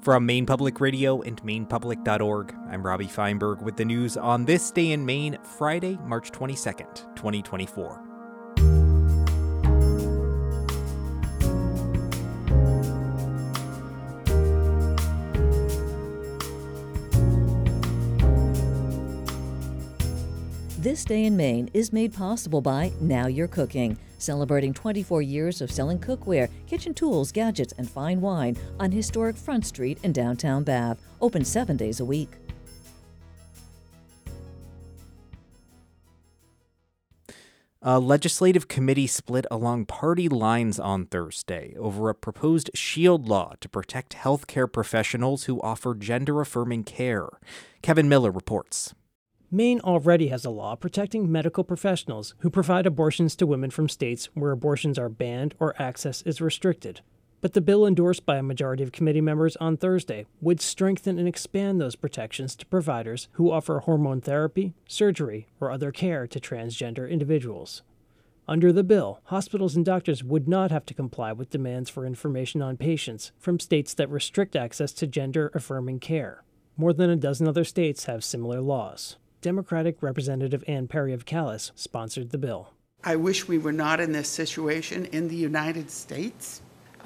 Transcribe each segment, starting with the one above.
From Maine Public Radio and MainePublic.org, I'm Robbie Feinberg with the news on this day in Maine, Friday, March 22nd, 2024. This Day in Maine is made possible by Now You're Cooking, celebrating 24 years of selling cookware, kitchen tools, gadgets, and fine wine on historic Front Street in downtown Bath, open 7 days a week. A legislative committee split along party lines on Thursday over a proposed shield law to protect healthcare professionals who offer gender-affirming care. Kevin Miller reports. Maine already has a law protecting medical professionals who provide abortions to women from states where abortions are banned or access is restricted. But the bill endorsed by a majority of committee members on Thursday would strengthen and expand those protections to providers who offer hormone therapy, surgery, or other care to transgender individuals. Under the bill, hospitals and doctors would not have to comply with demands for information on patients from states that restrict access to gender-affirming care. More than a dozen other states have similar laws. Democratic Representative Ann Perry of Calais sponsored the bill. I wish we were not in this situation in the United States.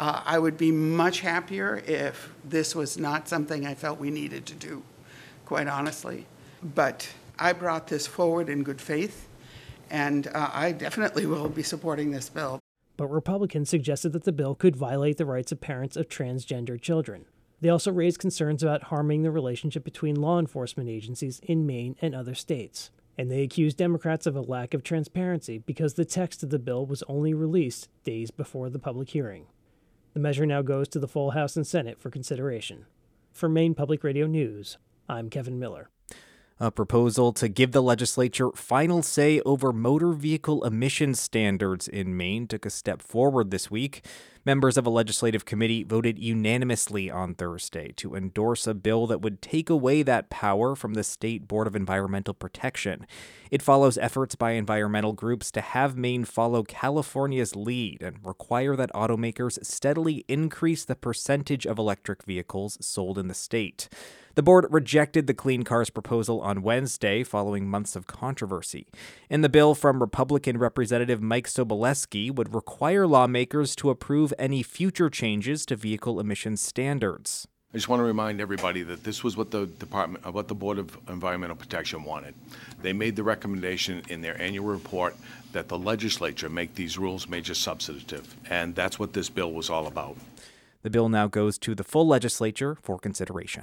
I would be much happier if this was not something I felt we needed to do, quite honestly. But I brought this forward in good faith, and I definitely will be supporting this bill. But Republicans suggested that the bill could violate the rights of parents of transgender children. They also raised concerns about harming the relationship between law enforcement agencies in Maine and other states. And they accused Democrats of a lack of transparency because the text of the bill was only released days before the public hearing. The measure now goes to the full House and Senate for consideration. For Maine Public Radio News, I'm Kevin Miller. A proposal to give the legislature final say over motor vehicle emission standards in Maine took a step forward this week. Members of a legislative committee voted unanimously on Thursday to endorse a bill that would take away that power from the State Board of Environmental Protection. It follows efforts by environmental groups to have Maine follow California's lead and require that automakers steadily increase the percentage of electric vehicles sold in the state. The board rejected the Clean Cars proposal on Wednesday following months of controversy. And the bill from Republican Representative Mike Sobolewski would require lawmakers to approve any future changes to vehicle emissions standards. I just want to remind everybody that this was what the Board of Environmental Protection wanted. They made the recommendation in their annual report that the legislature make these rules major substantive, and that's what this bill was all about. The bill now goes to the full legislature for consideration.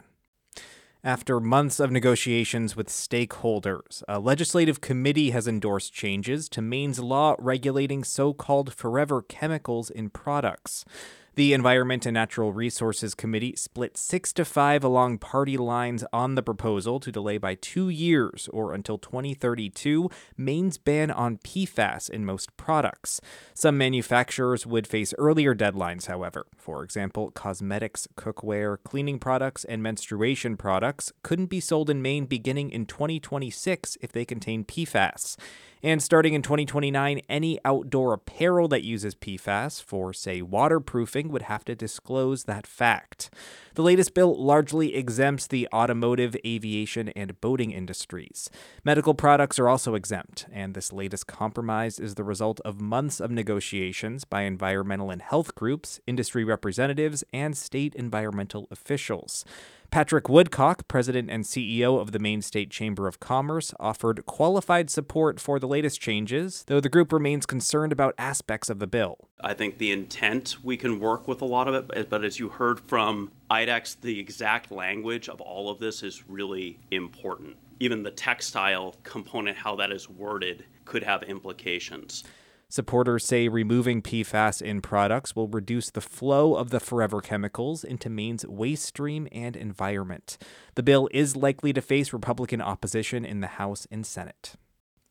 After months of negotiations with stakeholders, a legislative committee has endorsed changes to Maine's law regulating so-called forever chemicals in products. The Environment and Natural Resources Committee split 6-5 along party lines on the proposal to delay by 2 years, or until 2032, Maine's ban on PFAS in most products. Some manufacturers would face earlier deadlines, however. For example, cosmetics, cookware, cleaning products, and menstruation products couldn't be sold in Maine beginning in 2026 if they contain PFAS. And starting in 2029, any outdoor apparel that uses PFAS for, say, waterproofing would have to disclose that fact. The latest bill largely exempts the automotive, aviation, and boating industries. Medical products are also exempt, and this latest compromise is the result of months of negotiations by environmental and health groups, industry representatives, and state environmental officials. Patrick Woodcock, president and CEO of the Maine State Chamber of Commerce, offered qualified support for the latest changes, though the group remains concerned about aspects of the bill. I think the intent, we can work with a lot of it, but as you heard from IDEX, the exact language of all of this is really important. Even the textile component, how that is worded, could have implications. Supporters say removing PFAS in products will reduce the flow of the forever chemicals into Maine's waste stream and environment. The bill is likely to face Republican opposition in the House and Senate.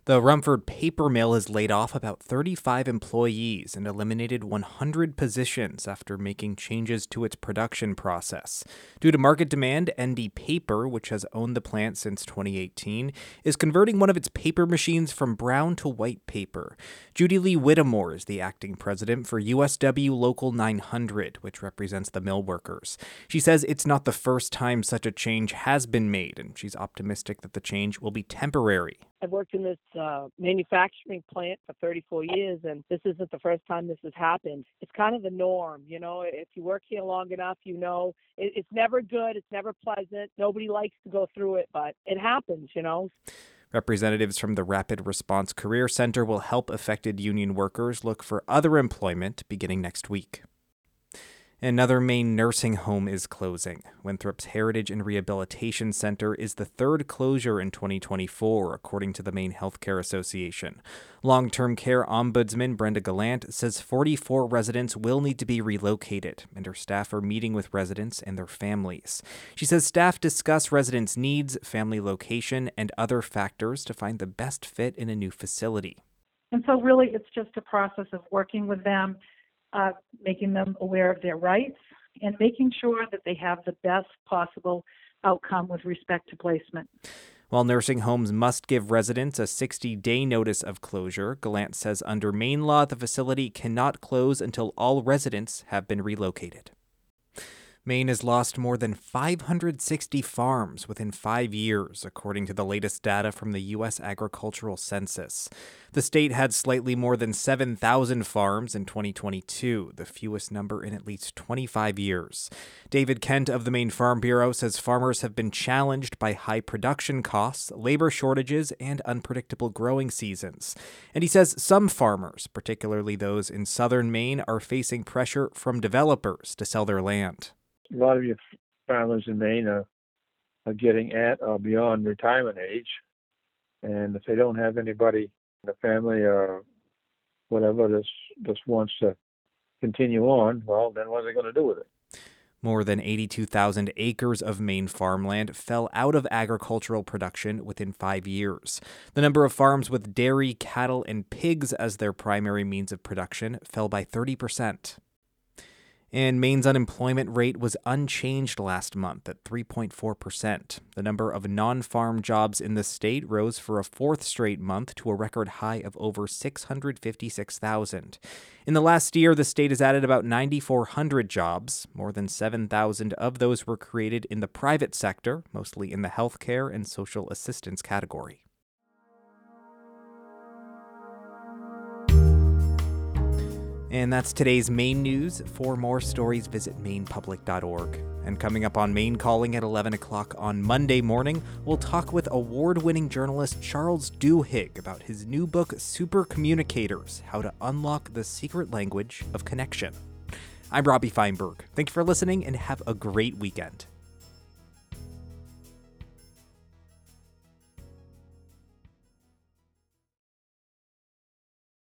The Rumford paper mill has laid off about 35 employees and eliminated 100 positions after making changes to its production process. Due to market demand, ND Paper, which has owned the plant since 2018, is converting one of its paper machines from brown to white paper. Judy Lee Whittemore is the acting president for USW Local 900, which represents the mill workers. She says it's not the first time such a change has been made, and she's optimistic that the change will be temporary. I've worked in this manufacturing plant for 34 years, and this isn't the first time this has happened. It's kind of the norm, you know. If you work here long enough, you know, it's never good. It's never pleasant. Nobody likes to go through it, but it happens, you know. Representatives from the Rapid Response Career Center will help affected union workers look for other employment beginning next week. Another Maine nursing home is closing. Winthrop's Heritage and Rehabilitation Center is the third closure in 2024, according to the Maine Healthcare Association. Long-term care ombudsman Brenda Gallant says 44 residents will need to be relocated, and her staff are meeting with residents and their families. She says staff discuss residents' needs, family location, and other factors to find the best fit in a new facility. And so really it's just a process of working with them, making them aware of their rights, and making sure that they have the best possible outcome with respect to placement. While nursing homes must give residents a 60-day notice of closure, Gallant says under Maine law, the facility cannot close until all residents have been relocated. Maine has lost more than 560 farms within 5 years, according to the latest data from the U.S. Agricultural Census. The state had slightly more than 7,000 farms in 2022, the fewest number in at least 25 years. David Kent of the Maine Farm Bureau says farmers have been challenged by high production costs, labor shortages, and unpredictable growing seasons. And he says some farmers, particularly those in southern Maine, are facing pressure from developers to sell their land. A lot of your farmers in Maine are getting at or beyond retirement age. And if they don't have anybody in the family or whatever just wants to continue on, well, then what are they going to do with it? More than 82,000 acres of Maine farmland fell out of agricultural production within 5 years. The number of farms with dairy, cattle, and pigs as their primary means of production fell by 30%. And Maine's unemployment rate was unchanged last month at 3.4%. The number of non-farm jobs in the state rose for a fourth straight month to a record high of over 656,000. In the last year, the state has added about 9,400 jobs. More than 7,000 of those were created in the private sector, mostly in the healthcare and social assistance category. And that's today's Maine news. For more stories, visit mainepublic.org. And coming up on Maine Calling at 11 o'clock on Monday morning, we'll talk with award-winning journalist Charles Duhigg about his new book, Super Communicators: How to Unlock the Secret Language of Connection. I'm Robbie Feinberg. Thank you for listening and have a great weekend.